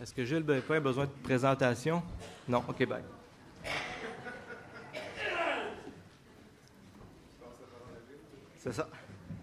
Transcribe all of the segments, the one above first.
Est-ce que Gilles Bépin a besoin de présentation? Non? OK, bye. C'est ça.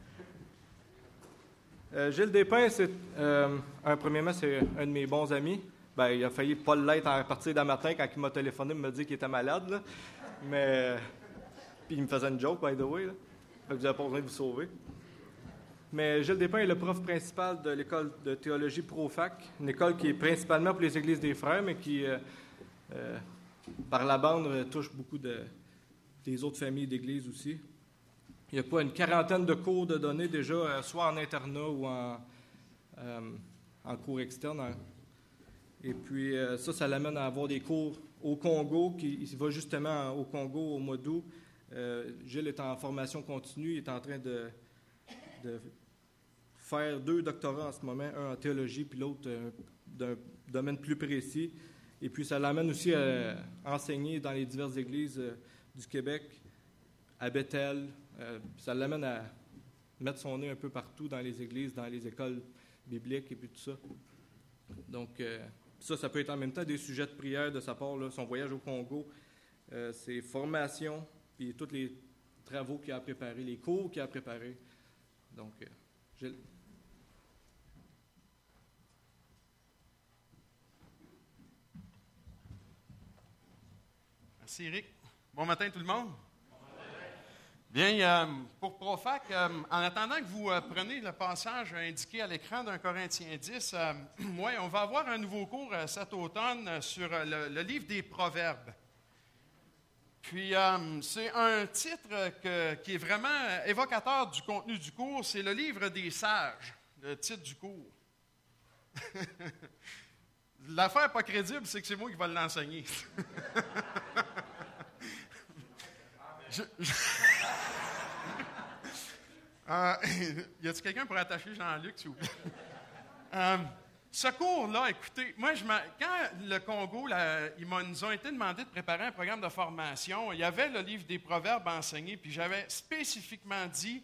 Gilles Despins, premièrement, c'est un de mes bons amis. Ben, il a failli pas l'être à partir d'un matin quand il m'a téléphoné, il m'a dit qu'il était malade. Là. Mais, puis il me faisait une joke, by the way. Là. Fait que vous n'avez pas besoin de vous sauver. Mais Gilles Despins est le prof principal de l'école de théologie Profac, une école qui est principalement pour les églises des frères, mais qui, par la bande, touche beaucoup des autres familles d'églises aussi. Il y a pas une quarantaine de cours de données déjà, soit en internat ou en cours externe. Et puis ça l'amène à avoir des cours au Congo, il va justement au Congo au mois d'août. Gilles est en formation continue, il est en train de faire 2 doctorats en ce moment, un en théologie puis l'autre d'un domaine plus précis. Et puis ça l'amène aussi à enseigner dans les diverses églises du Québec, à Bethel. Ça l'amène à mettre son nez un peu partout dans les églises, dans les écoles bibliques et puis tout ça. Donc, ça peut être en même temps des sujets de prière de sa part, là, son voyage au Congo, ses formations, puis tous les travaux qu'il a préparés, les cours qu'il a préparés. Donc, Gilles. Merci, Éric. Bon matin, tout le monde. Bien, pour Profac, en attendant que vous preniez le passage indiqué à l'écran d'un Corinthiens 10, on va avoir un nouveau cours cet automne sur le livre des Proverbes. Puis, c'est un titre qui est vraiment évocateur du contenu du cours, c'est le livre des sages, le titre du cours. L'affaire pas crédible, c'est que c'est moi qui vais l'enseigner. Y a-t-il quelqu'un pour attacher Jean-Luc, s'il vous plaît? Ce cours-là, écoutez, moi, quand le Congo, ils nous ont été demandé de préparer un programme de formation, il y avait le livre des Proverbes enseigné, puis j'avais spécifiquement dit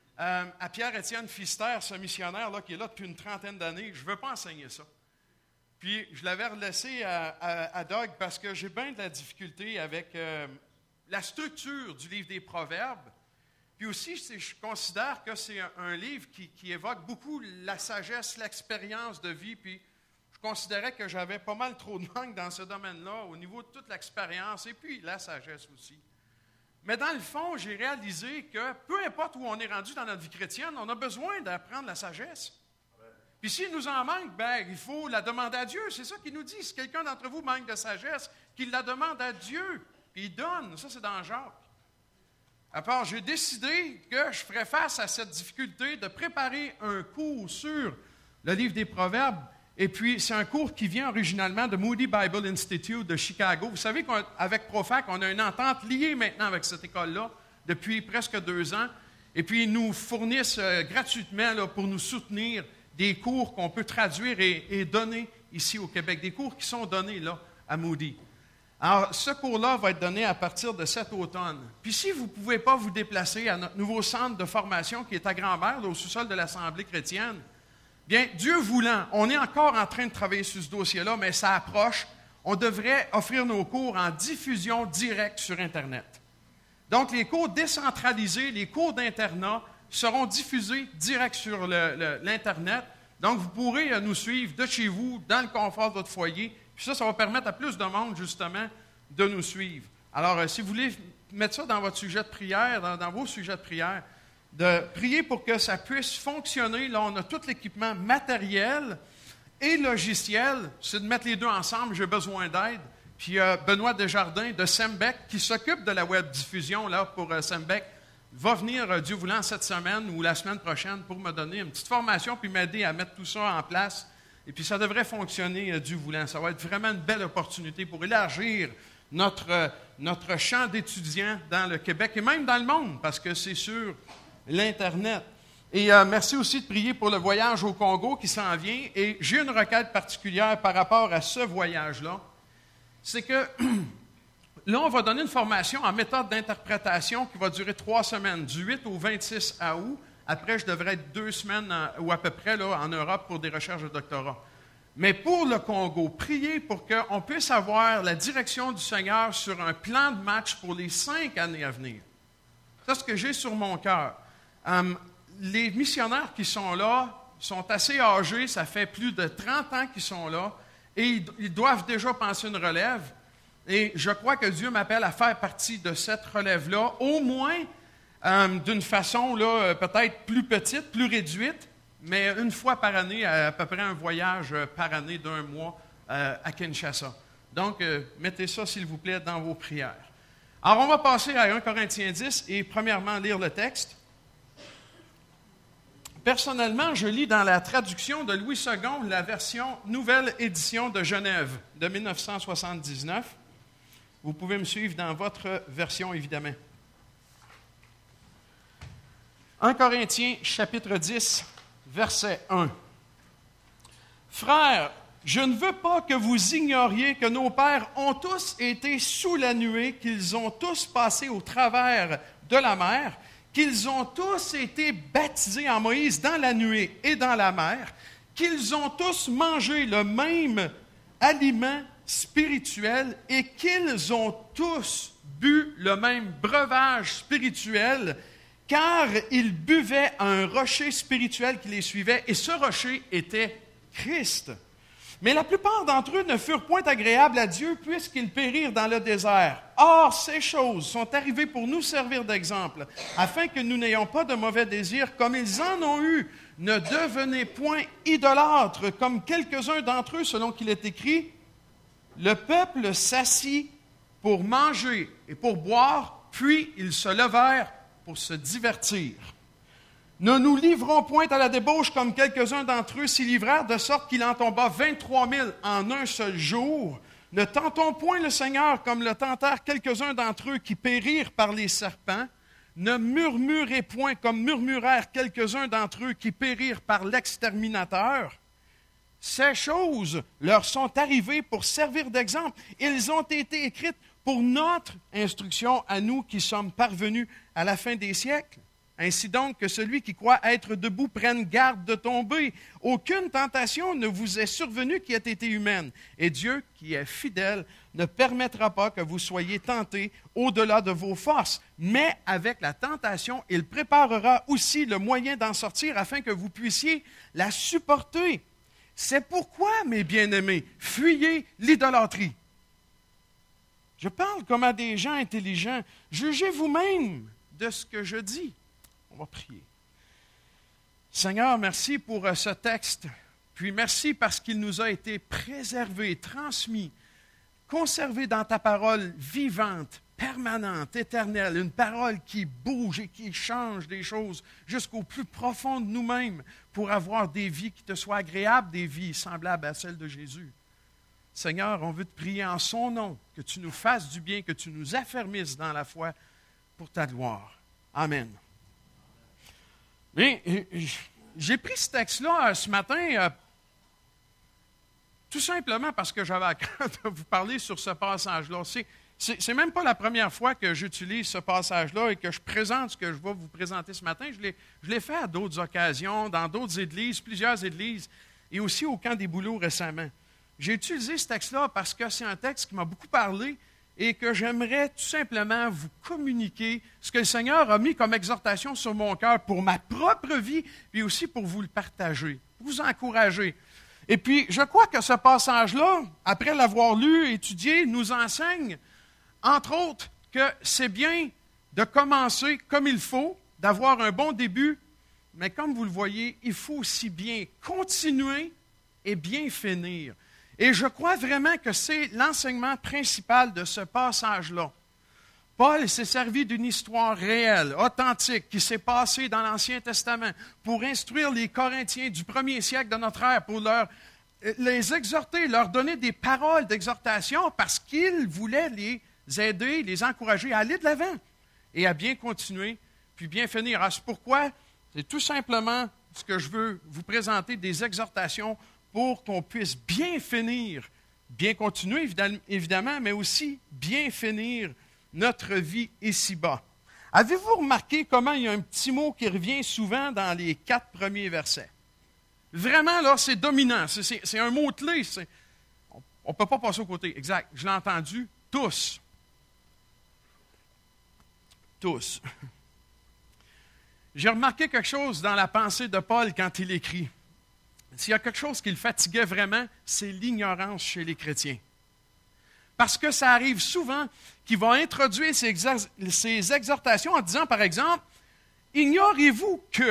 à Pierre-Étienne Fister, ce missionnaire-là, qui est là depuis une trentaine d'années, je ne veux pas enseigner ça. Puis je l'avais relaissé à Doug parce que j'ai bien de la difficulté avec la structure du livre des Proverbes. Puis aussi, je considère que c'est un livre qui évoque beaucoup la sagesse, l'expérience de vie. Puis je considérais que j'avais pas mal trop de manque dans ce domaine-là, au niveau de toute l'expérience et puis la sagesse aussi. Mais dans le fond, j'ai réalisé que peu importe où on est rendu dans notre vie chrétienne, on a besoin d'apprendre la sagesse. Puis s'il nous en manque, il faut la demander à Dieu. C'est ça qu'il nous dit. Si quelqu'un d'entre vous manque de sagesse, qu'il la demande à Dieu. Puis il donne. Ça, c'est dans Jacques. À part, j'ai décidé que je ferais face à cette difficulté de préparer un cours sur le livre des Proverbes. Et puis, c'est un cours qui vient originalement de Moody Bible Institute de Chicago. Vous savez qu'avec Profac, on a une entente liée maintenant avec cette école-là depuis presque 2 ans. Et puis, ils nous fournissent gratuitement là, pour nous soutenir des cours qu'on peut traduire et donner ici au Québec, des cours qui sont donnés là à Moody. Alors, ce cours-là va être donné à partir de cet automne. Puis si vous ne pouvez pas vous déplacer à notre nouveau centre de formation qui est à Grand-Mère, au sous-sol de l'Assemblée chrétienne, bien, Dieu voulant, on est encore en train de travailler sur ce dossier-là, mais ça approche. On devrait offrir nos cours en diffusion directe sur Internet. Donc, les cours décentralisés, les cours d'internat seront diffusés direct sur l'Internet. Donc, vous pourrez nous suivre de chez vous, dans le confort de votre foyer. Puis ça va permettre à plus de monde, justement, de nous suivre. Alors, si vous voulez mettre ça dans votre sujet de prière, dans vos sujets de prière, de prier pour que ça puisse fonctionner. Là, on a tout l'équipement matériel et logiciel. C'est de mettre les deux ensemble. J'ai besoin d'aide. Puis Benoît Desjardins de Sembec, qui s'occupe de la web diffusion là, pour Sembec, va venir, Dieu voulant, cette semaine ou la semaine prochaine pour me donner une petite formation puis m'aider à mettre tout ça en place. Et puis, ça devrait fonctionner, Dieu voulant. Ça va être vraiment une belle opportunité pour élargir notre champ d'étudiants dans le Québec et même dans le monde, parce que c'est sur l'Internet. Et merci aussi de prier pour le voyage au Congo qui s'en vient. Et j'ai une requête particulière par rapport à ce voyage-là. C'est que là, on va donner une formation en méthode d'interprétation qui va durer 3 semaines, du 8 au 26 août. Après, je devrais être 2 semaines ou à peu près là, en Europe pour des recherches de doctorat. mais pour le Congo, priez pour qu'on puisse avoir la direction du Seigneur sur un plan de match pour les 5 années à venir. C'est ce que j'ai sur mon cœur. Les missionnaires qui sont là sont assez âgés, ça fait plus de 30 ans qu'ils sont là, et ils doivent déjà penser une relève. Et je crois que Dieu m'appelle à faire partie de cette relève-là, au moins d'une façon là, peut-être plus petite, plus réduite, mais une fois par année, à peu près un voyage par année d'1 mois à Kinshasa. Donc, mettez ça, s'il vous plaît, dans vos prières. Alors, on va passer à 1 Corinthiens 10 et premièrement lire le texte. Personnellement, je lis dans la traduction de Louis II la version Nouvelle Édition de Genève de 1979. Vous pouvez me suivre dans votre version, évidemment. 1 Corinthiens, chapitre 10, verset 1. « Frères, je ne veux pas que vous ignoriez que nos pères ont tous été sous la nuée, qu'ils ont tous passé au travers de la mer, qu'ils ont tous été baptisés en Moïse dans la nuée et dans la mer, qu'ils ont tous mangé le même aliment spirituel et qu'ils ont tous bu le même breuvage spirituel, car ils buvaient à un rocher spirituel qui les suivait, et ce rocher était Christ. Mais la plupart d'entre eux ne furent point agréables à Dieu, puisqu'ils périrent dans le désert. Or, ces choses sont arrivées pour nous servir d'exemple, afin que nous n'ayons pas de mauvais désirs, comme ils en ont eu. Ne devenez point idolâtres, comme quelques-uns d'entre eux, selon qu'il est écrit, le peuple s'assit pour manger et pour boire, puis ils se levèrent pour se divertir. Ne nous livrons point à la débauche comme quelques-uns d'entre eux s'y livrèrent, de sorte qu'il en tomba 23 000 en un seul jour. Ne tentons point le Seigneur comme le tentèrent quelques-uns d'entre eux qui périrent par les serpents. Ne murmurez point comme murmurèrent quelques-uns d'entre eux qui périrent par l'exterminateur. Ces choses leur sont arrivées pour servir d'exemple. Ils ont été écrites pour notre instruction à nous qui sommes parvenus à la fin des siècles. Ainsi donc que celui qui croit être debout prenne garde de tomber. Aucune tentation ne vous est survenue qui ait été humaine. Et Dieu, qui est fidèle, ne permettra pas que vous soyez tentés au-delà de vos forces. Mais avec la tentation, il préparera aussi le moyen d'en sortir afin que vous puissiez la supporter. C'est pourquoi, mes bien-aimés, fuyez l'idolâtrie. Je parle comme à des gens intelligents. Jugez vous-même de ce que je dis. On va prier. Seigneur, merci pour ce texte. Puis merci parce qu'il nous a été préservé, transmis, conservé dans ta parole vivante, permanente, éternelle. Une parole qui bouge et qui change des choses jusqu'au plus profond de nous-mêmes pour avoir des vies qui te soient agréables, des vies semblables à celles de Jésus. Seigneur, on veut te prier en son nom, que tu nous fasses du bien, que tu nous affermisses dans la foi pour ta gloire. Amen. Bien, j'ai pris ce texte-là ce matin tout simplement parce que j'avais à cœur de vous parler sur ce passage-là. C'est même pas la première fois que j'utilise ce passage-là et que je présente ce que je vais vous présenter ce matin. Je l'ai fait à d'autres occasions, dans d'autres églises, plusieurs églises, et aussi au camp des bouleaux récemment. J'ai utilisé ce texte-là parce que c'est un texte qui m'a beaucoup parlé et que j'aimerais tout simplement vous communiquer ce que le Seigneur a mis comme exhortation sur mon cœur pour ma propre vie, puis aussi pour vous le partager, pour vous encourager. Et puis, je crois que ce passage-là, après l'avoir lu, étudié, nous enseigne, entre autres, que c'est bien de commencer comme il faut, d'avoir un bon début, mais comme vous le voyez, il faut aussi bien continuer et bien finir. Et je crois vraiment que c'est l'enseignement principal de ce passage-là. Paul s'est servi d'une histoire réelle, authentique, qui s'est passée dans l'Ancien Testament pour instruire les Corinthiens du 1er siècle de notre ère, pour les exhorter, leur donner des paroles d'exhortation parce qu'il voulait les aider, les encourager à aller de l'avant et à bien continuer, puis bien finir. Alors, c'est pourquoi c'est tout simplement ce que je veux vous présenter, des exhortations pour qu'on puisse bien finir, bien continuer évidemment, mais aussi bien finir notre vie ici-bas. Avez-vous remarqué comment il y a un petit mot qui revient souvent dans les 4 premiers versets? Vraiment, là, c'est dominant. C'est un mot-clé. On ne peut pas passer au côté. Exact. Je l'ai entendu. Tous. Tous. J'ai remarqué quelque chose dans la pensée de Paul quand il écrit. S'il y a quelque chose qui le fatiguait vraiment, c'est l'ignorance chez les chrétiens. Parce que ça arrive souvent qu'il va introduire ces exhortations en disant, par exemple, « Ignorez-vous que... »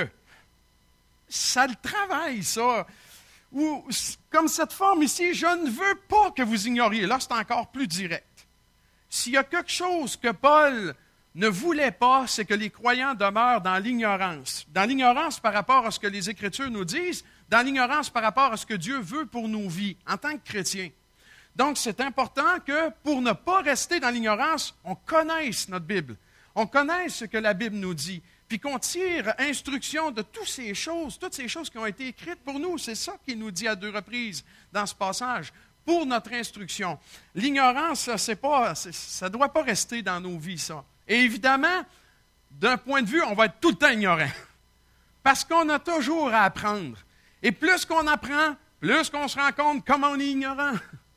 Ça le travaille, ça. Ou, comme cette forme ici, « Je ne veux pas que vous ignoriez. » Là, c'est encore plus direct. S'il y a quelque chose que Paul ne voulait pas, c'est que les croyants demeurent dans l'ignorance. Dans l'ignorance par rapport à ce que les Écritures nous disent, dans l'ignorance par rapport à ce que Dieu veut pour nos vies en tant que chrétiens. Donc, c'est important que pour ne pas rester dans l'ignorance, on connaisse notre Bible. On connaisse ce que la Bible nous dit. Puis qu'on tire instruction de toutes ces choses qui ont été écrites pour nous. C'est ça qu'il nous dit à 2 reprises dans ce passage, pour notre instruction. L'ignorance, ça ne doit pas rester dans nos vies, ça. Et évidemment, d'un point de vue, on va être tout le temps ignorant. Parce qu'on a toujours à apprendre. Et plus qu'on apprend, plus qu'on se rend compte comment on est ignorant.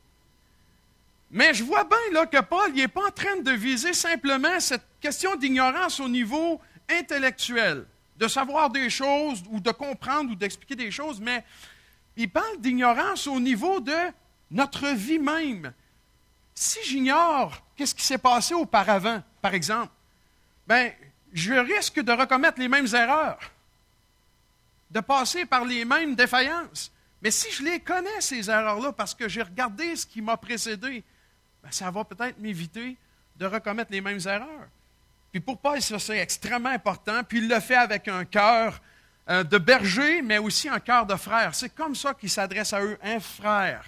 Mais je vois bien là, que Paul n'est pas en train de viser simplement cette question d'ignorance au niveau intellectuel, de savoir des choses ou de comprendre ou d'expliquer des choses, mais il parle d'ignorance au niveau de notre vie même. Si j'ignore qu'est-ce qui s'est passé auparavant, par exemple, je risque de recommettre les mêmes erreurs, de passer par les mêmes défaillances. Mais si je les connais, ces erreurs-là, parce que j'ai regardé ce qui m'a précédé, ça va peut-être m'éviter de recommettre les mêmes erreurs. Puis pour Paul, ça, c'est extrêmement important. Puis il le fait avec un cœur de berger, mais aussi un cœur de frère. C'est comme ça qu'il s'adresse à eux, un frère.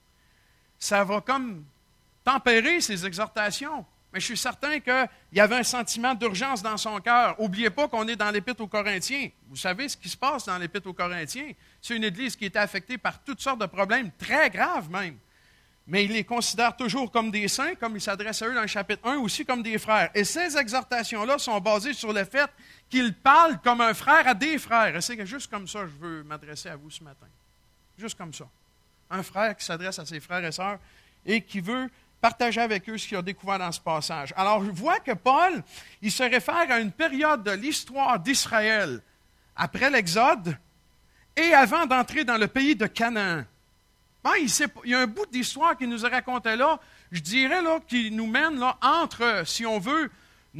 Ça va comme tempérer ses exhortations. Mais je suis certain qu'il y avait un sentiment d'urgence dans son cœur. N'oubliez pas qu'on est dans l'Épître aux Corinthiens. Vous savez ce qui se passe dans l'Épître aux Corinthiens. C'est une Église qui était affectée par toutes sortes de problèmes, très graves même. Mais il les considère toujours comme des saints, comme il s'adresse à eux dans le chapitre 1, aussi comme des frères. Et ces exhortations-là sont basées sur le fait qu'il parle comme un frère à des frères. Et c'est juste comme ça que je veux m'adresser à vous ce matin. Juste comme ça. Un frère qui s'adresse à ses frères et sœurs et qui veut partager avec eux ce qu'il a découvert dans ce passage. Alors, je vois que Paul, il se réfère à une période de l'histoire d'Israël après l'Exode et avant d'entrer dans le pays de Canaan. Il y a un bout d'histoire qui nous est raconté là, je dirais, là, qui nous mène là, entre, si on veut,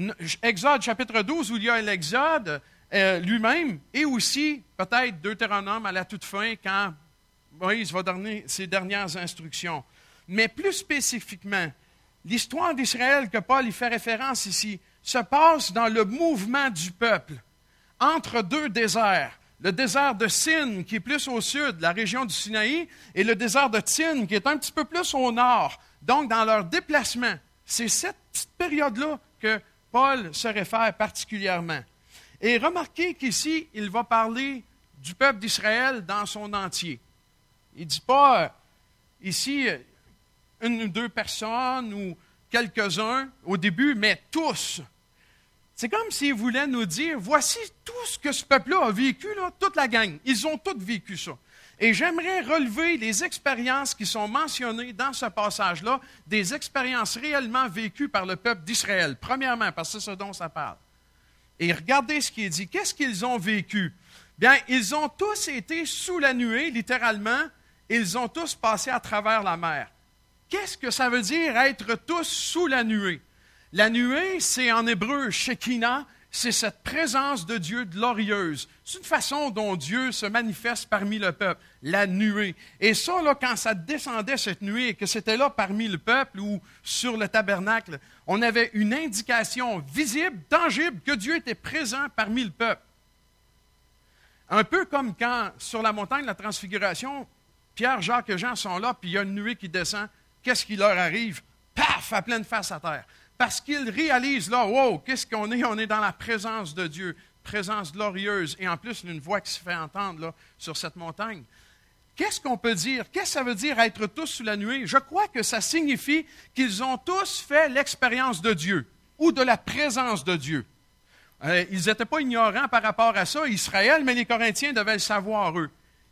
Exode chapitre 12, où il y a l'Exode lui-même, et aussi peut-être Deutéronome à la toute fin, quand Moïse va donner ses dernières instructions. Mais plus spécifiquement, l'histoire d'Israël que Paul y fait référence ici se passe dans le mouvement du peuple, entre deux déserts. Le désert de Sin, qui est plus au sud, la région du Sinaï, et le désert de Tin, qui est un petit peu plus au nord. Donc, dans leur déplacement, c'est cette petite période-là que Paul se réfère particulièrement. Et remarquez qu'ici, il va parler du peuple d'Israël dans son entier. Il ne dit pas, ici, une ou deux personnes ou quelques-uns au début, mais tous. C'est comme s'il voulait nous dire, voici tout ce que ce peuple-là a vécu, là, toute la gang. Ils ont tous vécu ça. Et j'aimerais relever les expériences qui sont mentionnées dans ce passage-là, des expériences réellement vécues par le peuple d'Israël. Premièrement, parce que c'est ce dont ça parle. Et regardez ce qui est dit. Qu'est-ce qu'ils ont vécu? Bien, ils ont tous été sous la nuée, littéralement. Ils ont tous passé à travers la mer. Qu'est-ce que ça veut dire être tous sous la nuée? La nuée, c'est en hébreu Shekinah, c'est cette présence de Dieu glorieuse. C'est une façon dont Dieu se manifeste parmi le peuple, la nuée. Et ça, là, quand ça descendait, cette nuée, et que c'était là parmi le peuple ou sur le tabernacle, on avait une indication visible, tangible, que Dieu était présent parmi le peuple. Un peu comme quand, sur la montagne de la Transfiguration, Pierre, Jacques et Jean sont là, puis il y a une nuée qui descend. Qu'est-ce qui leur arrive? Paf! À pleine face à terre. Parce qu'ils réalisent là, wow, qu'est-ce qu'on est? On est dans la présence de Dieu, présence glorieuse. Et en plus, une voix qui se fait entendre là, sur cette montagne. Qu'est-ce qu'on peut dire? Qu'est-ce que ça veut dire être tous sous la nuée? Je crois que ça signifie qu'ils ont tous fait l'expérience de Dieu ou de la présence de Dieu. Ils n'étaient pas ignorants par rapport à ça, Israël, mais les Corinthiens devaient le savoir eux.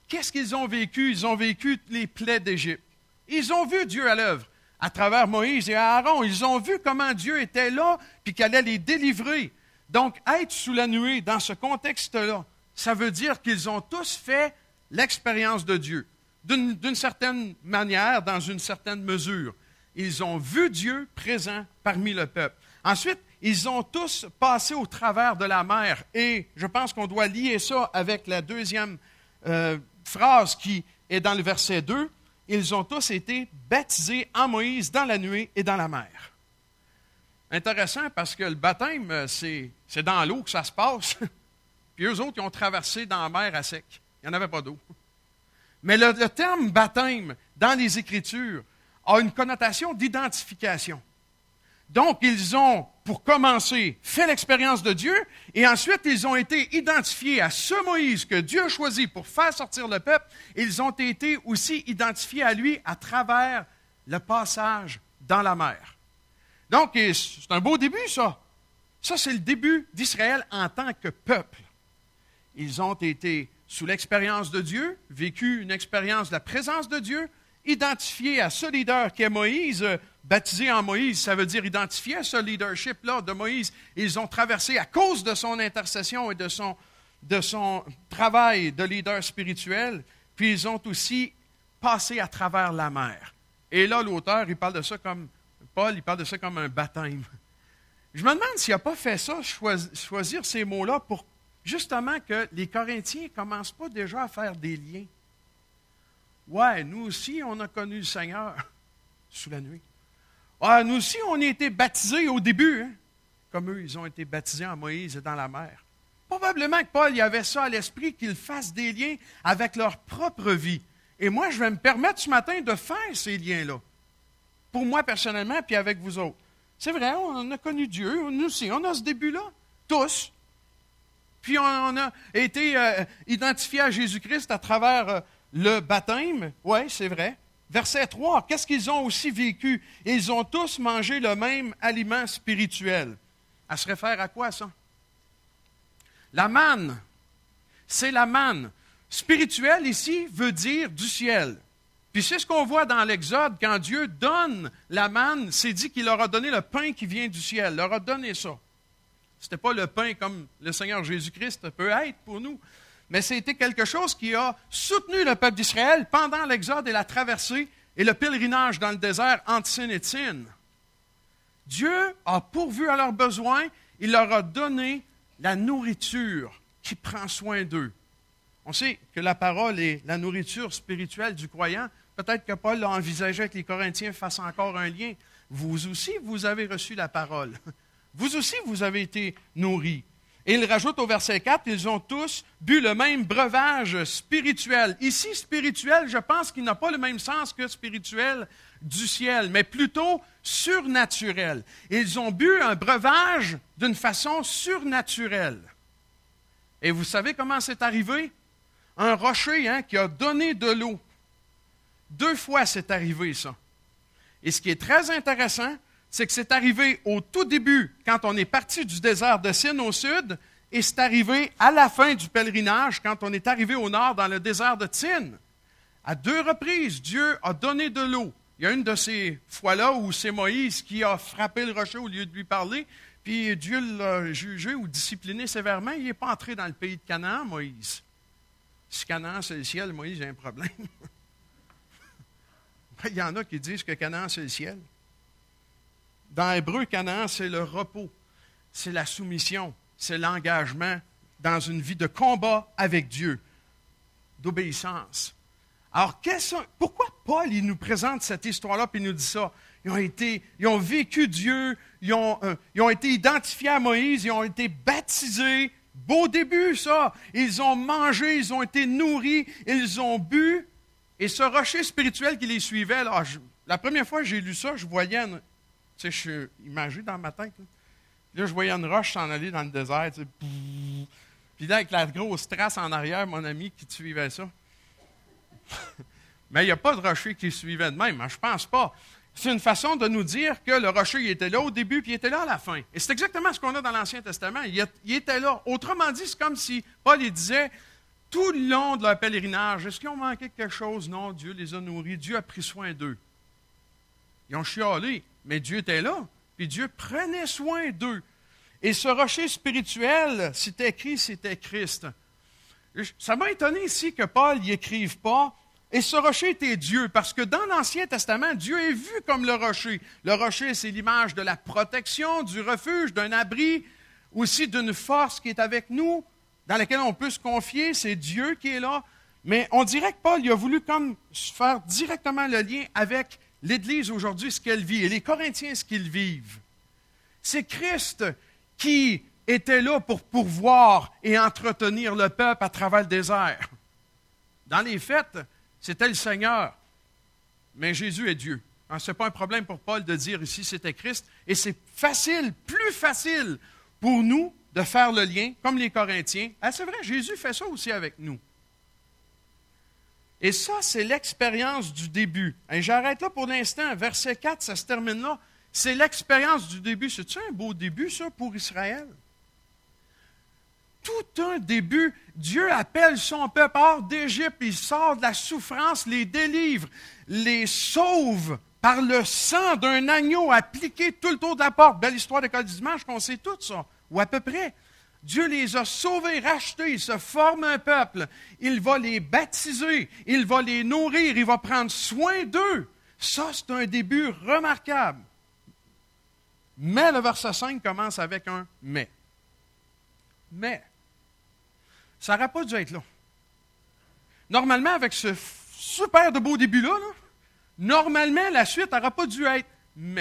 qu'est-ce qu'ils ont vécu? Ils ont vécu les plaies d'Égypte. Ils ont vu Dieu à l'œuvre à travers Moïse et Aaron. Ils ont vu comment Dieu était là puis qu'il allait les délivrer. Donc, être sous la nuée dans ce contexte-là, ça veut dire qu'ils ont tous fait l'expérience de Dieu, d'une certaine manière, dans une certaine mesure. Ils ont vu Dieu présent parmi le peuple. Ensuite, ils ont tous passé au travers de la mer. Et je pense qu'on doit lier ça avec la deuxième phrase qui est dans le verset 2. Ils ont tous été baptisés en Moïse dans la nuée et dans la mer. Intéressant parce que le baptême, c'est dans l'eau que ça se passe. Puis eux autres, ils ont traversé dans la mer à sec. Il n'y en avait pas d'eau. Mais le terme baptême dans les Écritures a une connotation d'identification. Donc, ils ont, pour commencer, fait l'expérience de Dieu, et ensuite, ils ont été identifiés à ce Moïse que Dieu a choisi pour faire sortir le peuple. Ils ont été aussi identifiés à lui à travers le passage dans la mer. Donc, c'est un beau début, ça. Ça, c'est le début d'Israël en tant que peuple. Ils ont été sous l'expérience de Dieu, vécu une expérience de la présence de Dieu, identifiés à ce leader qui est Moïse, baptisé en Moïse, ça veut dire identifié à ce leadership-là de Moïse. Ils ont traversé à cause de son intercession et de son travail de leader spirituel, puis ils ont aussi passé à travers la mer. Et là, l'auteur, il parle de ça comme, Paul, il parle de ça comme un baptême. Je me demande s'il n'a pas fait ça, choisir ces mots-là pour justement que les Corinthiens ne commencent pas déjà à faire des liens. Ouais, nous aussi, on a connu le Seigneur sous la nuit. Ah, nous aussi, on a été baptisés au début, hein, comme eux, ils ont été baptisés en Moïse et dans la mer. Probablement que Paul, il avait ça à l'esprit, qu'ils fassent des liens avec leur propre vie. Et moi, je vais me permettre ce matin de faire ces liens-là. Pour moi, personnellement, puis avec vous autres. C'est vrai, on a connu Dieu, nous aussi, on a ce début-là, tous. Puis on a été identifiés à Jésus-Christ à travers le baptême. Oui, c'est vrai. Verset 3, qu'est-ce qu'ils ont aussi vécu? Ils ont tous mangé le même aliment spirituel. Elle se réfère à quoi, ça? La manne. C'est la manne. Spirituel, ici, veut dire du ciel. Puis c'est ce qu'on voit dans l'Exode, quand Dieu donne la manne, c'est dit qu'il leur a donné le pain qui vient du ciel. Il leur a donné ça. Ce n'était pas le pain comme le Seigneur Jésus-Christ peut être pour nous, mais c'était quelque chose qui a soutenu le peuple d'Israël pendant l'Exode et la traversée et le pèlerinage dans le désert entre Sin et Tsin. Dieu a pourvu à leurs besoins, il leur a donné la nourriture qui prend soin d'eux. On sait que la parole est la nourriture spirituelle du croyant. Peut-être que Paul l'a envisagé que les Corinthiens fassent encore un lien. Vous aussi, vous avez reçu la parole. Vous aussi, vous avez été nourris. Et il rajoute au verset 4, ils ont tous bu le même breuvage spirituel. Ici, spirituel, je pense qu'il n'a pas le même sens que spirituel du ciel, mais plutôt surnaturel. Ils ont bu un breuvage d'une façon surnaturelle. Et vous savez comment c'est arrivé? Un rocher qui a donné de l'eau. 2 fois c'est arrivé, ça. Et ce qui est très intéressant, c'est que c'est arrivé au tout début, quand on est parti du désert de Sin au sud, et c'est arrivé à la fin du pèlerinage, quand on est arrivé au nord dans le désert de Tsin. À 2 reprises, Dieu a donné de l'eau. Il y a une de ces fois-là où c'est Moïse qui a frappé le rocher au lieu de lui parler, puis Dieu l'a jugé ou discipliné sévèrement. Il n'est pas entré dans le pays de Canaan, Moïse. Si Canaan, c'est le ciel, Moïse, j'ai un problème. Il y en a qui disent que Canaan, c'est le ciel. Dans Hébreu, Canaan, c'est le repos, c'est la soumission, c'est l'engagement dans une vie de combat avec Dieu, d'obéissance. Alors, pourquoi Paul il nous présente cette histoire-là et il nous dit ça? Ils ont vécu Dieu, ils ont été identifiés à Moïse, ils ont été baptisés. Beau début, ça! Ils ont mangé, ils ont été nourris, ils ont bu. Et ce rocher spirituel qui les suivait, là, la première fois que j'ai lu ça, je voyais une... Tu sais, je suis imagé dans ma tête. Là, je voyais une roche s'en aller dans le désert. Tu sais, puis là, avec la grosse trace en arrière, mon ami qui suivait ça. Mais il n'y a pas de rocher qui suivait de même, hein, je ne pense pas. C'est une façon de nous dire que le rocher il était là au début puis il était là à la fin. Et c'est exactement ce qu'on a dans l'Ancien Testament. Il était là. Autrement dit, c'est comme si Paul il disait, tout le long de leur pèlerinage, est-ce qu'ils ont manqué quelque chose? Non, Dieu les a nourris, Dieu a pris soin d'eux. Ils ont chialé, mais Dieu était là, puis Dieu prenait soin d'eux. Et ce rocher spirituel, c'est écrit, c'était Christ. Ça m'a étonné ici que Paul n'y écrive pas « Et ce rocher était Dieu », parce que dans l'Ancien Testament, Dieu est vu comme le rocher. Le rocher, c'est l'image de la protection, du refuge, d'un abri, aussi d'une force qui est avec nous, dans laquelle on peut se confier. C'est Dieu qui est là. Mais on dirait que Paul il a voulu comme faire directement le lien avec l'Église aujourd'hui, ce qu'elle vit, et les Corinthiens, ce qu'ils vivent. C'est Christ qui était là pour pourvoir et entretenir le peuple à travers le désert. Dans les fêtes, c'était le Seigneur, mais Jésus est Dieu. Ce n'est pas un problème pour Paul de dire ici c'était Christ, et c'est facile, plus facile pour nous de faire le lien, comme les Corinthiens. Ah, c'est vrai, Jésus fait ça aussi avec nous. Et ça, c'est l'expérience du début. Et j'arrête là pour l'instant. Verset 4, ça se termine là. C'est l'expérience du début. C'est-tu un beau début, ça, pour Israël? Tout un début. Dieu appelle son peuple hors d'Égypte. Il sort de la souffrance, les délivre, les sauve par le sang d'un agneau appliqué tout le tour de la porte. Belle histoire d'école du dimanche, qu'on sait tout ça, ou à peu près. Dieu les a sauvés, rachetés, il se forme un peuple, il va les baptiser, il va les nourrir, il va prendre soin d'eux. Ça, c'est un début remarquable. Mais le verset 5 commence avec un « mais ». Mais, ça n'aurait pas dû être là. Normalement, avec ce super de beau début-là, normalement, la suite n'aurait pas dû être « mais ».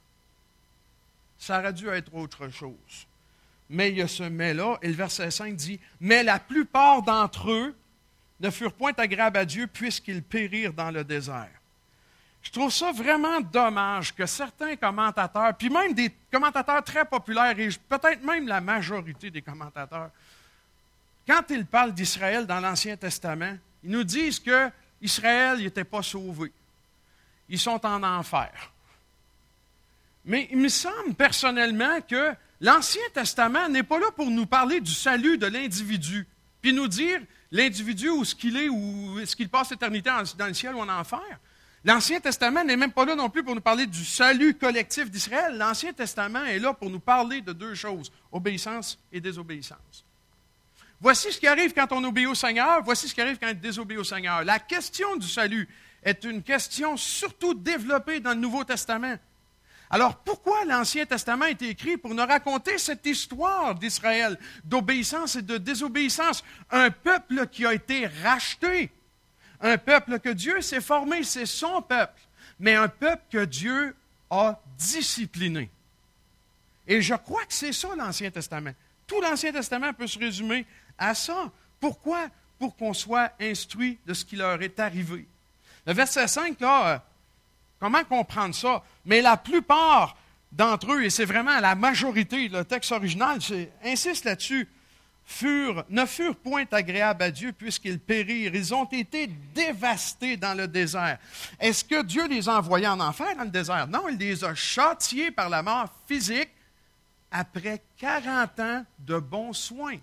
Ça aurait dû être autre chose. Mais il y a ce « mais-là », et le verset 5 dit « Mais la plupart d'entre eux ne furent point agréables à Dieu puisqu'ils périrent dans le désert. » Je trouve ça vraiment dommage que certains commentateurs, puis même des commentateurs très populaires, et peut-être même la majorité des commentateurs, quand ils parlent d'Israël dans l'Ancien Testament, ils nous disent qu'Israël n'était pas sauvé. Ils sont en enfer. Mais il me semble personnellement que l'Ancien Testament n'est pas là pour nous parler du salut de l'individu, puis nous dire l'individu où ce qu'il est, ou est-ce qu'il passe l'éternité dans le ciel ou en enfer. L'Ancien Testament n'est même pas là non plus pour nous parler du salut collectif d'Israël. L'Ancien Testament est là pour nous parler de deux choses, obéissance et désobéissance. Voici ce qui arrive quand on obéit au Seigneur, voici ce qui arrive quand on désobéit au Seigneur. La question du salut est une question surtout développée dans le Nouveau Testament. Alors, pourquoi l'Ancien Testament a été écrit? Pour nous raconter cette histoire d'Israël, d'obéissance et de désobéissance. Un peuple qui a été racheté. Un peuple que Dieu s'est formé, c'est son peuple. Mais un peuple que Dieu a discipliné. Et je crois que c'est ça l'Ancien Testament. Tout l'Ancien Testament peut se résumer à ça. Pourquoi? Pour qu'on soit instruit de ce qui leur est arrivé. Le verset 5, là, comment comprendre ça? Mais la plupart d'entre eux, et c'est vraiment la majorité, le texte original insiste là-dessus, ne furent point agréables à Dieu puisqu'ils périrent. Ils ont été dévastés dans le désert. Est-ce que Dieu les a envoyés en enfer dans le désert? Non, il les a châtiés par la mort physique après 40 ans de bons soins.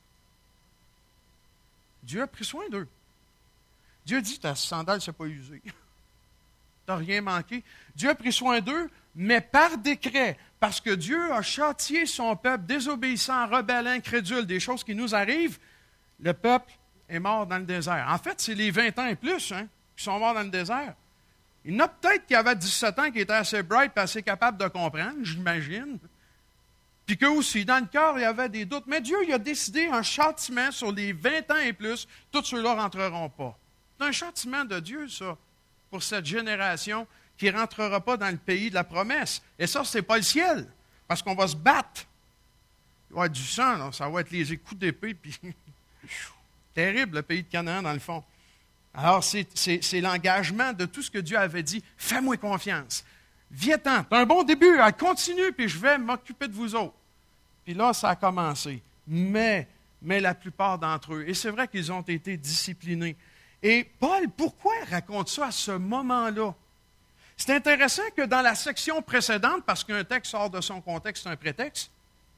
Dieu a pris soin d'eux. Dieu dit, ta sandale ne s'est pas usée. Tu n'as rien manqué. Dieu a pris soin d'eux, mais par décret, parce que Dieu a châtié son peuple désobéissant, rebelle, incrédule, des choses qui nous arrivent, le peuple est mort dans le désert. En fait, c'est les 20 ans et plus qui sont morts dans le désert. Il y en a peut-être qui avaient 17 ans, qui étaient assez bright et assez capables de comprendre, j'imagine. Puis qu'eux aussi, dans le cœur, il y avait des doutes. Mais Dieu il a décidé un châtiment sur les 20 ans et plus. Tous ceux-là ne rentreront pas. C'est un châtiment de Dieu, ça, pour cette génération qui ne rentrera pas dans le pays de la promesse. Et ça, ce n'est pas le ciel, parce qu'on va se battre. Il va y avoir du sang, là. Ça va être les coups d'épée, puis terrible, le pays de Canaan, dans le fond. Alors, c'est l'engagement de tout ce que Dieu avait dit. Fais-moi confiance. Viens-t'en, tu as un bon début, continue, puis je vais m'occuper de vous autres. Puis là, ça a commencé. Mais la plupart d'entre eux, et c'est vrai qu'ils ont été disciplinés. Et Paul, pourquoi il raconte ça à ce moment-là? C'est intéressant que dans la section précédente, parce qu'un texte sort de son contexte, c'est un prétexte,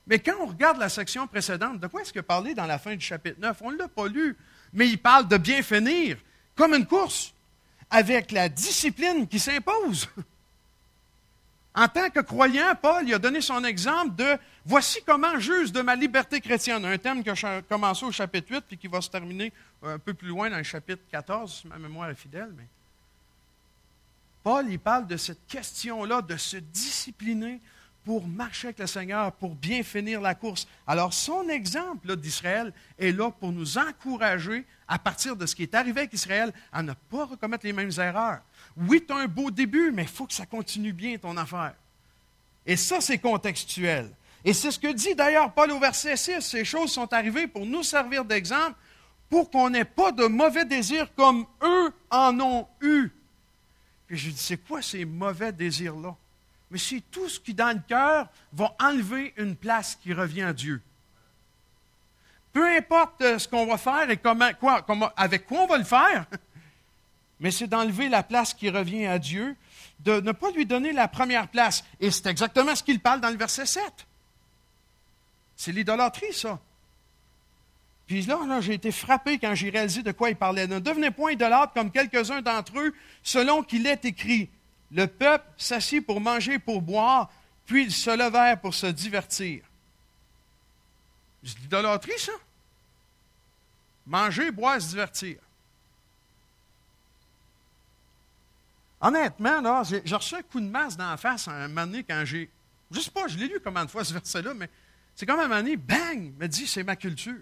Mais quand on regarde la section précédente, de quoi est-ce qu'il a parlé dans la fin du chapitre 9? On ne l'a pas lu, mais il parle de bien finir, comme une course, avec la discipline qui s'impose. En tant que croyant, Paul il a donné son exemple de « Voici comment j'use de ma liberté chrétienne », un thème qui a commencé au chapitre 8 et qui va se terminer un peu plus loin dans le chapitre 14, si ma mémoire est fidèle. Mais Paul, il parle de cette question-là, de se discipliner pour marcher avec le Seigneur, pour bien finir la course. Alors, son exemple là, d'Israël est là pour nous encourager, à partir de ce qui est arrivé avec Israël, à ne pas recommettre les mêmes erreurs. Oui, tu as un beau début, mais il faut que ça continue bien, ton affaire. Et ça, c'est contextuel. Et c'est ce que dit d'ailleurs Paul au verset 6. Ces choses sont arrivées pour nous servir d'exemple, pour qu'on n'ait pas de mauvais désirs comme eux en ont eu. Puis je dis, c'est quoi ces mauvais désirs-là? Mais c'est tout ce qui, dans le cœur, va enlever une place qui revient à Dieu. Peu importe ce qu'on va faire et avec quoi on va le faire, mais c'est d'enlever la place qui revient à Dieu, de ne pas lui donner la première place. Et c'est exactement ce qu'il parle dans le verset 7. C'est l'idolâtrie, ça. Puis là, j'ai été frappé quand j'ai réalisé de quoi il parlait. Ne devenez point idolâtres comme quelques-uns d'entre eux, selon qu'il est écrit. Le peuple s'assit pour manger et pour boire, puis ils se levèrent pour se divertir. C'est l'idolâtrie, ça. Manger, boire, se divertir. Honnêtement, là, j'ai reçu un coup de masse dans la face à un moment donné quand j'ai... Je ne sais pas, je l'ai lu combien de fois ce verset-là, mais c'est comme à un moment donné, bang, me dit, c'est ma culture.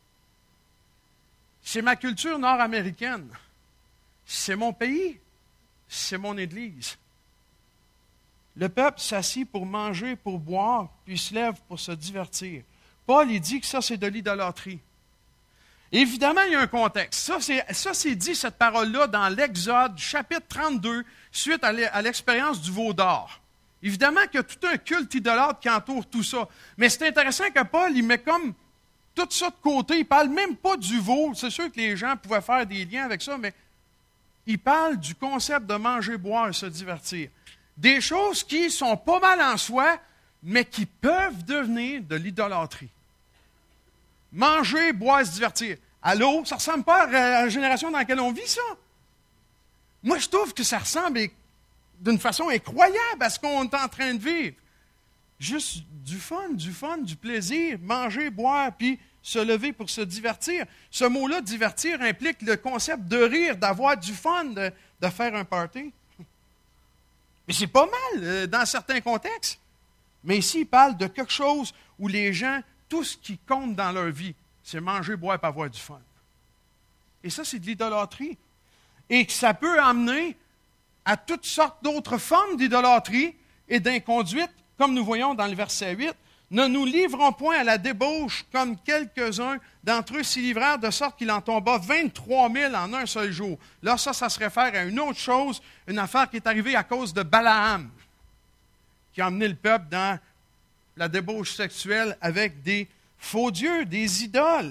C'est ma culture nord-américaine. C'est mon pays. C'est mon Église. Le peuple s'assit pour manger, pour boire, puis il se lève pour se divertir. Paul, il dit que ça, c'est de l'idolâtrie. Évidemment, il y a un contexte. Ça, c'est dit, cette parole-là, dans l'Exode, chapitre 32, suite à l'expérience du veau d'or. Évidemment qu'il y a tout un culte idolâtre qui entoure tout ça. Mais c'est intéressant que Paul, il met comme tout ça de côté. Il ne parle même pas du veau. C'est sûr que les gens pouvaient faire des liens avec ça, mais il parle du concept de manger, boire et se divertir. Des choses qui sont pas mal en soi, mais qui peuvent devenir de l'idolâtrie. Manger, boire, se divertir. Allô? Ça ne ressemble pas à la génération dans laquelle on vit, ça? Moi, je trouve que ça ressemble d'une façon incroyable à ce qu'on est en train de vivre. Juste du fun, du plaisir, manger, boire, puis se lever pour se divertir. Ce mot-là, divertir, implique le concept de rire, d'avoir du fun, de faire un party. Mais c'est pas mal dans certains contextes. Mais ici, il parle de quelque chose où les gens, tout ce qui compte dans leur vie, c'est manger, boire et avoir du fun. Et ça, c'est de l'idolâtrie. Et que ça peut amener à toutes sortes d'autres formes d'idolâtrie et d'inconduite, comme nous voyons dans le verset 8. Ne nous livrons point à la débauche comme quelques-uns d'entre eux s'y livrèrent, de sorte qu'il en tomba 23 000 en un seul jour. Là, ça se réfère à une autre chose, une affaire qui est arrivée à cause de Balaam, qui a amené le peuple dans la débauche sexuelle avec des faux dieux, des idoles.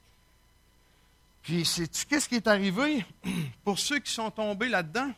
Puis, sais-tu qu'est-ce qui est arrivé pour ceux qui sont tombés là-dedans?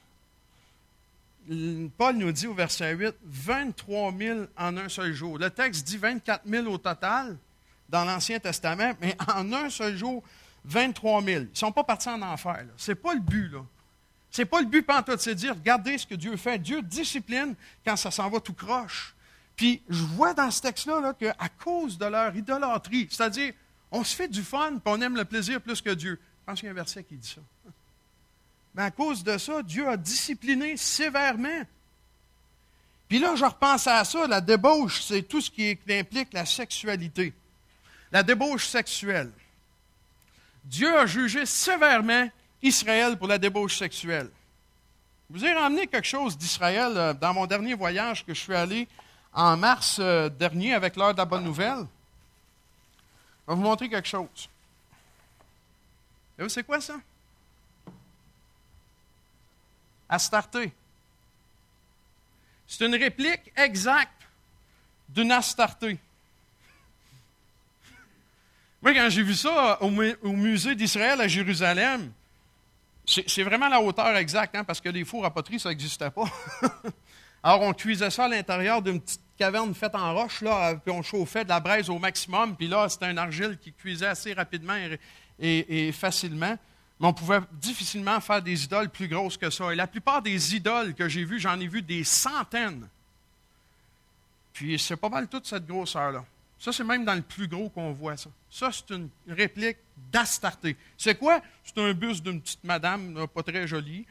Paul nous dit au verset 8, 23 000 en un seul jour. Le texte dit 24 000 au total dans l'Ancien Testament, mais en un seul jour, 23 000. Ils ne sont pas partis en enfer. Ce n'est pas le but. Ce n'est pas le but pantoute, c'est de dire, regardez ce que Dieu fait. Dieu discipline quand ça s'en va tout croche. Puis, je vois dans ce texte-là qu'à cause de leur idolâtrie, c'est-à-dire, on se fait du fun, puis on aime le plaisir plus que Dieu. Je pense qu'il y a un verset qui dit ça. Mais à cause de ça, Dieu a discipliné sévèrement. Puis là, je repense à ça, la débauche, c'est tout ce qui implique la sexualité. La débauche sexuelle. Dieu a jugé sévèrement Israël pour la débauche sexuelle. Je vous ai ramené quelque chose d'Israël dans mon dernier voyage que je suis allé en mars dernier avec l'heure de la bonne nouvelle. Je vais vous montrer quelque chose. Et vous, c'est quoi ça? Astarté. C'est une réplique exacte d'une Astarté. Moi, quand j'ai vu ça au musée d'Israël à Jérusalem, c'est vraiment la hauteur exacte, parce que les fours à poterie, ça n'existait pas. Alors, on cuisait ça à l'intérieur d'une petite caverne faite en roche, là, puis on chauffait de la braise au maximum, puis là, c'était un argile qui cuisait assez rapidement et facilement. Mais on pouvait difficilement faire des idoles plus grosses que ça. Et la plupart des idoles que j'ai vues, j'en ai vu des centaines. Puis c'est pas mal toute cette grosseur-là. Ça, c'est même dans le plus gros qu'on voit ça. Ça, c'est une réplique d'Astarté. C'est quoi? C'est un buste d'une petite madame, là, pas très jolie,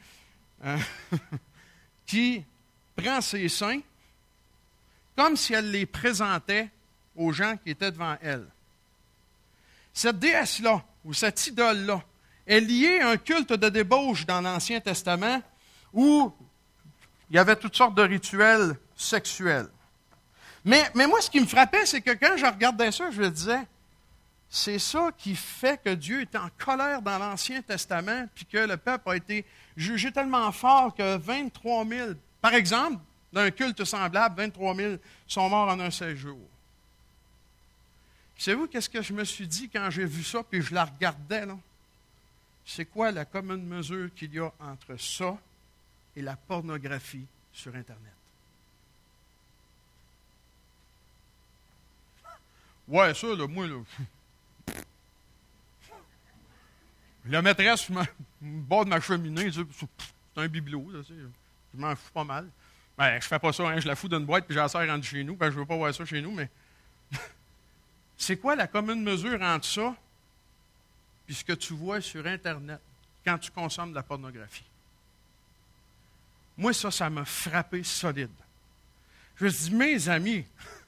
qui prend ses seins comme si elle les présentait aux gens qui étaient devant elle. Cette déesse-là, ou cette idole-là, est liée à un culte de débauche dans l'Ancien Testament où il y avait toutes sortes de rituels sexuels. Mais moi, ce qui me frappait, c'est que quand je regardais ça, je me disais, c'est ça qui fait que Dieu était en colère dans l'Ancien Testament, puis que le peuple a été jugé tellement fort que 23 000, par exemple, d'un culte semblable, 23 000 sont morts en un seul jour. Savez-vous qu'est-ce que je me suis dit quand j'ai vu ça, puis je la regardais, là? C'est quoi la commune mesure qu'il y a entre ça et la pornographie sur Internet? Ouais, ça, là, moi, là. La maîtresse, sur le bord de ma cheminée, c'est un bibelot, là, je m'en fous pas mal. Ben, je fais pas ça, hein, je la fous d'une boîte puis je la sers rendue chez nous, ben, je veux pas voir ça chez nous, mais c'est quoi la commune mesure entre ça et ce que tu vois sur Internet quand tu consommes de la pornographie? Moi, ça m'a frappé solide. Je me suis dit, mes amis,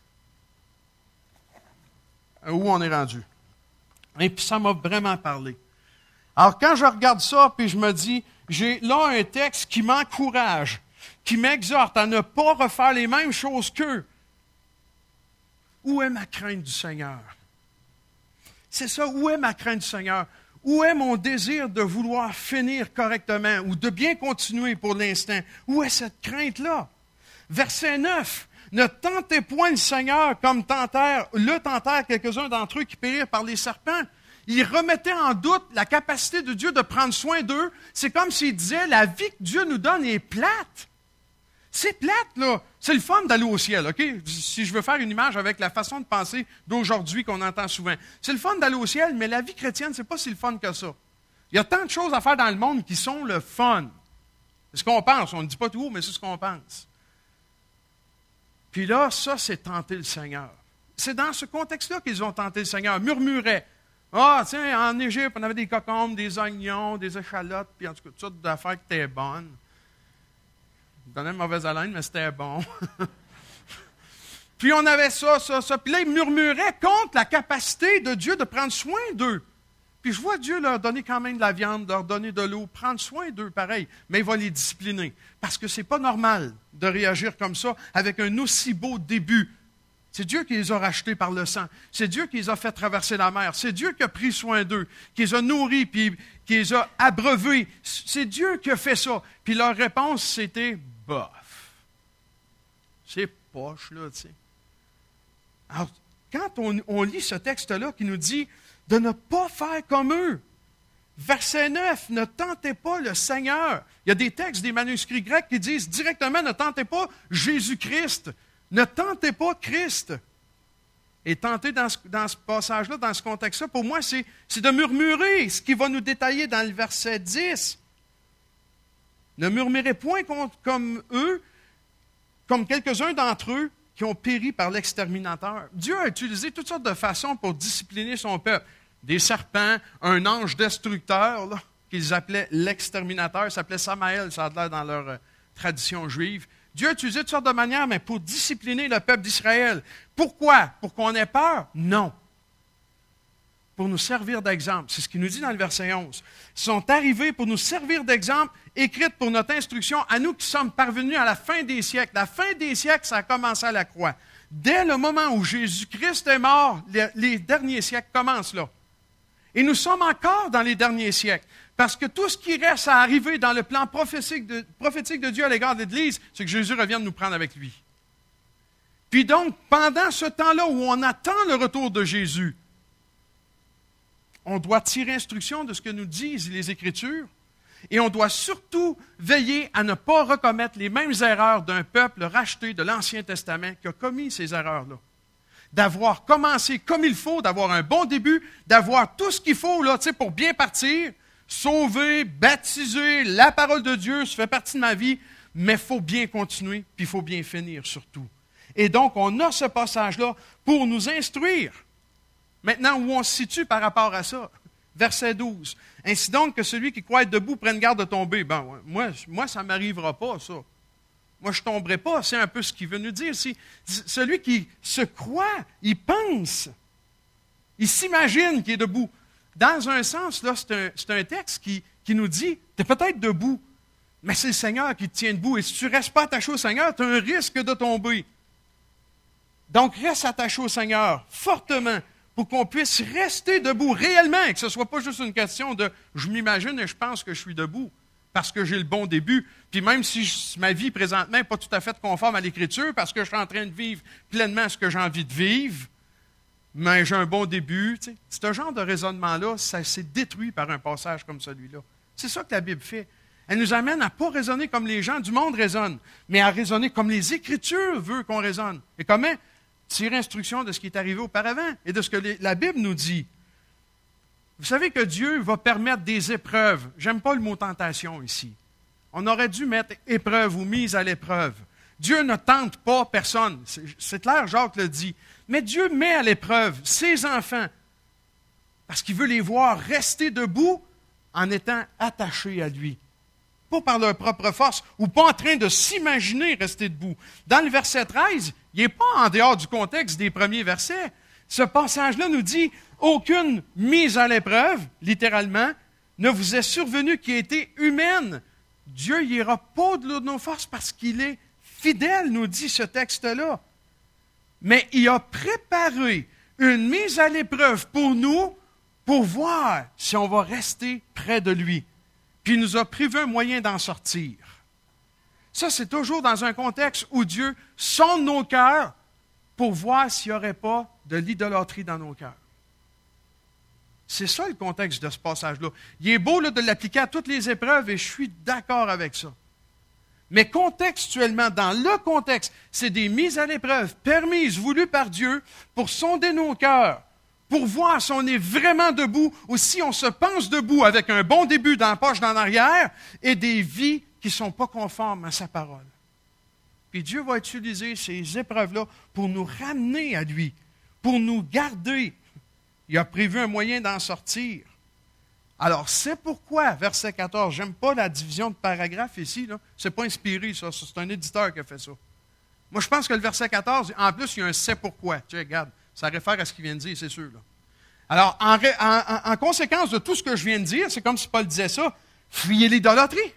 où on est rendu? Et puis ça m'a vraiment parlé. Alors, quand je regarde ça, puis je me dis, j'ai là un texte qui m'encourage, qui m'exhorte à ne pas refaire les mêmes choses qu'eux. Où est ma crainte du Seigneur? C'est ça, où est ma crainte du Seigneur? Où est mon désir de vouloir finir correctement ou de bien continuer pour l'instant? Où est cette crainte-là? Verset 9. Ne tentez point le Seigneur comme le tentèrent quelques-uns d'entre eux qui périrent par les serpents. Ils remettaient en doute la capacité de Dieu de prendre soin d'eux. C'est comme s'il disait, la vie que Dieu nous donne est plate. C'est plate, là. C'est le fun d'aller au ciel, OK? Si je veux faire une image avec la façon de penser d'aujourd'hui qu'on entend souvent. C'est le fun d'aller au ciel, mais la vie chrétienne, c'est pas si le fun que ça. Il y a tant de choses à faire dans le monde qui sont le fun. C'est ce qu'on pense. On ne dit pas tout haut, mais c'est ce qu'on pense. Puis là, ça, c'est tenter le Seigneur. C'est dans ce contexte-là qu'ils ont tenté le Seigneur. Murmuraient. Ah, tiens, en Égypte, on avait des cocombes, des oignons, des échalotes, puis en tout cas, toutes sortes d'affaires qui étaient bonnes. Ils donnaient une mauvaise haleine, mais c'était bon. Puis on avait ça. Puis là, ils murmuraient contre la capacité de Dieu de prendre soin d'eux. Puis je vois Dieu leur donner quand même de la viande, leur donner de l'eau, prendre soin d'eux, pareil. Mais il va les discipliner. Parce que c'est pas normal de réagir comme ça avec un aussi beau début. C'est Dieu qui les a rachetés par le sang. C'est Dieu qui les a fait traverser la mer. C'est Dieu qui a pris soin d'eux, qui les a nourris, puis qui les a abreuvés. C'est Dieu qui a fait ça. Puis leur réponse, c'était « bof ». C'est poche, là, tu sais. Alors, quand on lit ce texte-là qui nous dit de ne pas faire comme eux, verset 9, ne tentez pas le Seigneur. Il y a des textes, des manuscrits grecs qui disent directement, ne tentez pas Jésus-Christ. Ne tentez pas Christ. Et tenter dans ce passage-là, dans ce contexte-là, pour moi, c'est de murmurer, ce qui va nous détailler dans le verset 10. Ne murmurez point comme eux, comme quelques-uns d'entre eux qui ont péri par l'exterminateur. Dieu a utilisé toutes sortes de façons pour discipliner son peuple. Des serpents, un ange destructeur, là, qu'ils appelaient l'exterminateur, s'appelait Samaël, ça a l'air dans leur tradition juive. Dieu a utilisé toutes sortes de manières, mais pour discipliner le peuple d'Israël. Pourquoi? Pour qu'on ait peur? Non. Pour nous servir d'exemple. C'est ce qu'il nous dit dans le verset 11. Ils sont arrivés pour nous servir d'exemple, écrites pour notre instruction, à nous qui sommes parvenus à la fin des siècles. La fin des siècles, ça a commencé à la croix. Dès le moment où Jésus-Christ est mort, les derniers siècles commencent là. Et nous sommes encore dans les derniers siècles. Parce que tout ce qui reste à arriver dans le plan prophétique de Dieu à l'égard de l'Église, c'est que Jésus revienne nous prendre avec lui. Puis donc, pendant ce temps-là où on attend le retour de Jésus, on doit tirer instruction de ce que nous disent les Écritures Et on doit surtout veiller à ne pas recommettre les mêmes erreurs d'un peuple racheté de l'Ancien Testament qui a commis ces erreurs-là. D'avoir commencé comme il faut, d'avoir un bon début, d'avoir tout ce qu'il faut là, pour bien partir, sauver, baptiser, la parole de Dieu, ça fait partie de ma vie, mais il faut bien continuer, puis il faut bien finir surtout. Et donc, on a ce passage-là pour nous instruire. Maintenant, où on se situe par rapport à ça? Verset 12. « Ainsi donc que celui qui croit être debout prenne garde de tomber. » Ben, moi, ça ne m'arrivera pas, ça. Moi, je ne tomberai pas. C'est un peu ce qu'il veut nous dire. Celui qui se croit, il pense. Il s'imagine qu'il est debout. Dans un sens, là, c'est un texte qui nous dit, tu es peut-être debout, mais c'est le Seigneur qui te tient debout. Et si tu ne restes pas attaché au Seigneur, tu as un risque de tomber. Donc, reste attaché au Seigneur fortement pour qu'on puisse rester debout réellement et que ce ne soit pas juste une question de « je m'imagine et je pense que je suis debout parce que j'ai le bon début ». Puis même si ma vie présentement n'est pas tout à fait conforme à l'Écriture parce que je suis en train de vivre pleinement ce que j'ai envie de vivre, mais j'ai un bon début. Tu sais. Ce genre de raisonnement-là, ça s'est détruit par un passage comme celui-là. C'est ça que la Bible fait. Elle nous amène à ne pas raisonner comme les gens du monde raisonnent, mais à raisonner comme les Écritures veulent qu'on raisonne. Et comment? Tirer instruction de ce qui est arrivé auparavant et de ce que la Bible nous dit. Vous savez que Dieu va permettre des épreuves. J'aime pas le mot tentation ici. On aurait dû mettre épreuve ou mise à l'épreuve. Dieu ne tente pas personne. C'est clair, Jacques le dit. Mais Dieu met à l'épreuve ses enfants parce qu'il veut les voir rester debout en étant attachés à lui. Pas par leur propre force ou pas en train de s'imaginer rester debout. Dans le verset 13, il n'est pas en dehors du contexte des premiers versets. Ce passage-là nous dit « Aucune mise à l'épreuve, littéralement, ne vous est survenue qui ait été humaine. » Dieu n'ira pas au-delà de nos forces parce qu'il est fidèle, nous dit ce texte-là. Mais il a préparé une mise à l'épreuve pour nous pour voir si on va rester près de lui. Puis il nous a prévu un moyen d'en sortir. Ça, c'est toujours dans un contexte où Dieu sonde nos cœurs pour voir s'il n'y aurait pas de l'idolâtrie dans nos cœurs. C'est ça le contexte de ce passage-là. Il est beau là, de l'appliquer à toutes les épreuves et je suis d'accord avec ça. Mais contextuellement, dans le contexte, c'est des mises à l'épreuve permises, voulues par Dieu pour sonder nos cœurs, pour voir si on est vraiment debout ou si on se pense debout avec un bon début dans la poche d'en arrière et des vies qui ne sont pas conformes à sa parole. Puis Dieu va utiliser ces épreuves-là pour nous ramener à lui, pour nous garder. Il a prévu un moyen d'en sortir. Alors, c'est pourquoi, verset 14, j'aime pas la division de paragraphes ici, là. C'est pas inspiré, ça. C'est un éditeur qui a fait ça. Moi, je pense que le verset 14, en plus, il y a un « c'est pourquoi ». Tu sais, regarde, ça réfère à ce qu'il vient de dire, c'est sûr. Là. Alors, en conséquence de tout ce que je viens de dire, c'est comme si Paul disait ça, fuyez l'idolâtrie.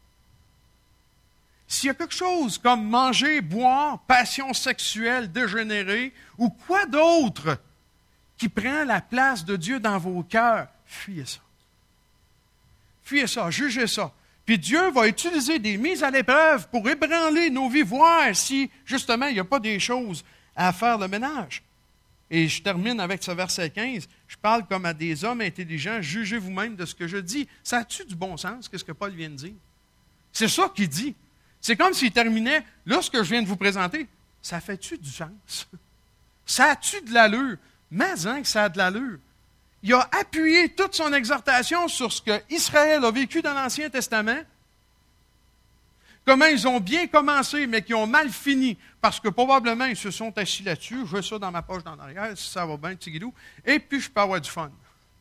S'il y a quelque chose comme manger, boire, passion sexuelle dégénérée ou quoi d'autre qui prend la place de Dieu dans vos cœurs, fuyez ça. Fuyez ça, jugez ça. Puis Dieu va utiliser des mises à l'épreuve pour ébranler nos vies, voir si, justement, il n'y a pas des choses à faire le ménage. Et je termine avec ce verset 15. Je parle comme à des hommes intelligents. Jugez vous-même de ce que je dis. Ça a-tu du bon sens, qu'est-ce que Paul vient de dire? C'est ça qu'il dit. C'est comme s'il terminait, là, ce que je viens de vous présenter, ça fait-tu du sens? Ça a-tu de l'allure? Mais hein, que ça a de l'allure. Il a appuyé toute son exhortation sur ce que Israël a vécu dans l'Ancien Testament, comment ils ont bien commencé, mais qui ont mal fini, parce que probablement ils se sont assis là-dessus, je veux ça dans ma poche d'en arrière, si ça va bien, petit guidou, et puis je peux avoir du fun.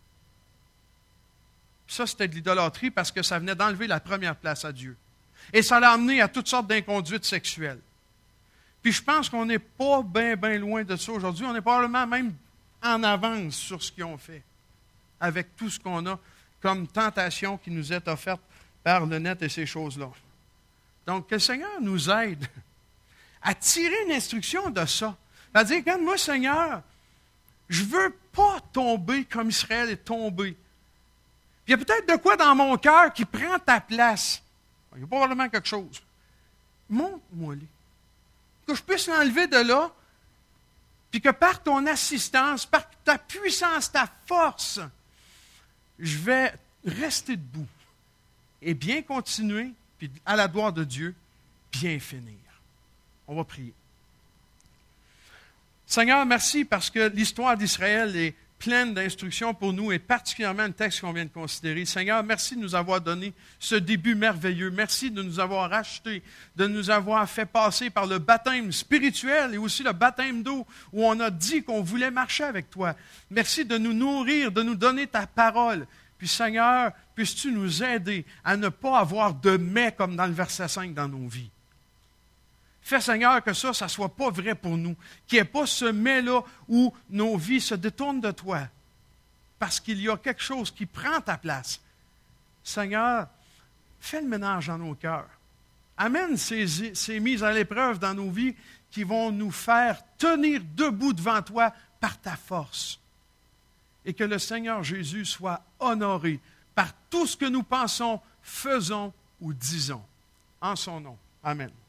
Ça, c'était de l'idolâtrie parce que ça venait d'enlever la première place à Dieu. Et ça l'a amené à toutes sortes d'inconduites sexuelles. Puis je pense qu'on n'est pas bien loin de ça aujourd'hui. On est probablement même en avance sur ce qu'ils ont fait, avec tout ce qu'on a comme tentation qui nous est offerte par le net et ces choses-là. Donc, que le Seigneur nous aide à tirer une instruction de ça. C'est-à-dire, regarde, moi, Seigneur, je ne veux pas tomber comme Israël est tombé. Puis il y a peut-être de quoi dans mon cœur qui prend ta place. Il y a probablement quelque chose. Montre-moi-les. Que je puisse l'enlever de là, puis que par ton assistance, par ta puissance, ta force, je vais rester debout. et bien continuer, puis à la gloire de Dieu, bien finir. On va prier. Seigneur, merci parce que l'histoire d'Israël est pleine d'instructions pour nous et particulièrement le texte qu'on vient de considérer. Seigneur, merci de nous avoir donné ce début merveilleux. Merci de nous avoir rachetés, de nous avoir fait passer par le baptême spirituel et aussi le baptême d'eau où on a dit qu'on voulait marcher avec toi. Merci de nous nourrir, de nous donner ta parole. Puis Seigneur, puisses-tu nous aider à ne pas avoir de mais comme dans le verset 5 dans nos vies. Fais, Seigneur, que ça ne soit pas vrai pour nous, qu'il n'y ait pas ce mais-là où nos vies se détournent de toi, parce qu'il y a quelque chose qui prend ta place. Seigneur, fais le ménage dans nos cœurs. Amène ces mises à l'épreuve dans nos vies qui vont nous faire tenir debout devant toi par ta force. Et que le Seigneur Jésus soit honoré par tout ce que nous pensons, faisons ou disons. En son nom. Amen.